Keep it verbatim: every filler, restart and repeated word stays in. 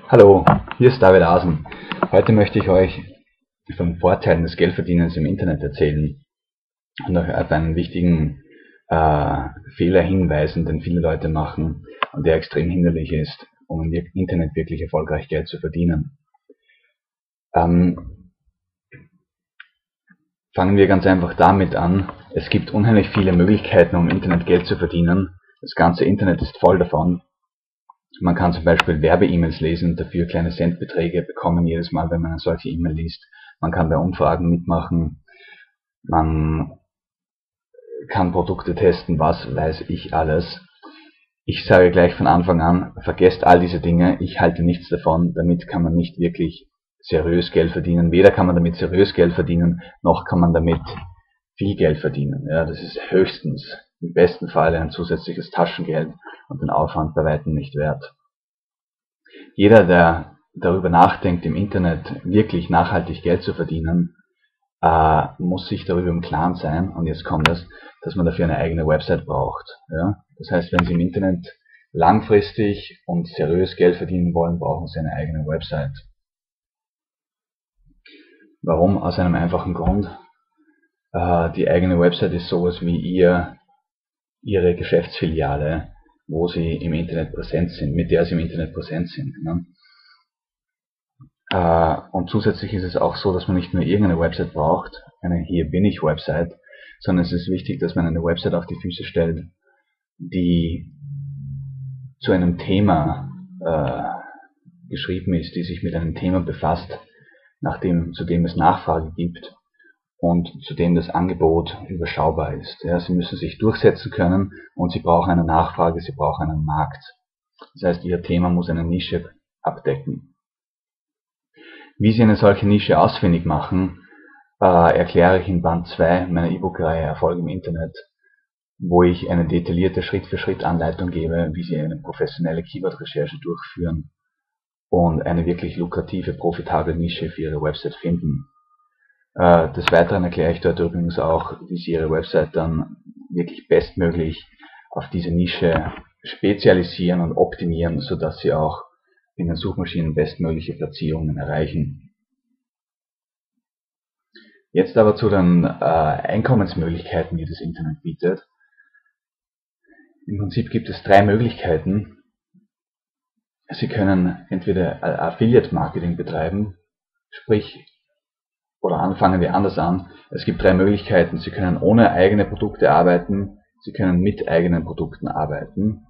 Hallo, hier ist David Asen. Heute möchte ich euch von den Vorteilen des Geldverdienens im Internet erzählen und euch auf einen wichtigen äh, Fehler hinweisen, den viele Leute machen und der extrem hinderlich ist, um im Internet wirklich erfolgreich Geld zu verdienen. Ähm, fangen wir ganz einfach damit an. Es gibt unheimlich viele Möglichkeiten, um im Internet Geld zu verdienen. Das ganze Internet ist voll davon. Man kann zum Beispiel Werbe-E-Mails lesen und dafür kleine Centbeträge bekommen jedes Mal, wenn man eine solche E-Mail liest. Man kann bei Umfragen mitmachen. Man kann Produkte testen, was weiß ich alles. Ich sage gleich von Anfang an, vergesst all diese Dinge. Ich halte nichts davon. Damit kann man nicht wirklich seriös Geld verdienen. Weder kann man damit seriös Geld verdienen, noch kann man damit viel Geld verdienen. Ja, das ist höchstens, im besten Fall, ein zusätzliches Taschengeld und den Aufwand bei weitem nicht wert. Jeder, der darüber nachdenkt, im Internet wirklich nachhaltig Geld zu verdienen, äh, muss sich darüber im Klaren sein, und jetzt kommt es, dass man dafür eine eigene Website braucht. Ja? Das heißt, wenn Sie im Internet langfristig und seriös Geld verdienen wollen, brauchen Sie eine eigene Website. Warum? Aus einem einfachen Grund. Äh, die eigene Website ist sowas wie ihr, Ihre Geschäftsfiliale, wo Sie im Internet präsent sind, mit der Sie im Internet präsent sind. Ne? Äh, und zusätzlich ist es auch so, dass man nicht nur irgendeine Website braucht, eine Hier bin ich Website, sondern es ist wichtig, dass man eine Website auf die Füße stellt, die zu einem Thema äh, geschrieben ist, die sich mit einem Thema befasst, nach dem, zu dem es Nachfrage gibt und zu dem das Angebot überschaubar ist. Ja, Sie müssen sich durchsetzen können und Sie brauchen eine Nachfrage, Sie brauchen einen Markt. Das heißt, Ihr Thema muss eine Nische abdecken. Wie Sie eine solche Nische ausfindig machen, äh, erkläre ich in Band zwei meiner E-Book-Reihe Erfolg im Internet, wo ich eine detaillierte Schritt-für-Schritt-Anleitung gebe, wie Sie eine professionelle Keyword-Recherche durchführen und eine wirklich lukrative, profitable Nische für Ihre Website finden. Äh, des Weiteren erkläre ich dort übrigens auch, wie Sie Ihre Website dann wirklich bestmöglich auf diese Nische spezialisieren und optimieren, sodass Sie auch in den Suchmaschinen bestmögliche Platzierungen erreichen. Jetzt aber zu den äh, Einkommensmöglichkeiten, die das Internet bietet. Im Prinzip gibt es drei Möglichkeiten. Sie können entweder Affiliate Marketing betreiben, sprich, oder anfangen wir anders an. Es gibt drei Möglichkeiten. Sie können ohne eigene Produkte arbeiten, Sie können mit eigenen Produkten arbeiten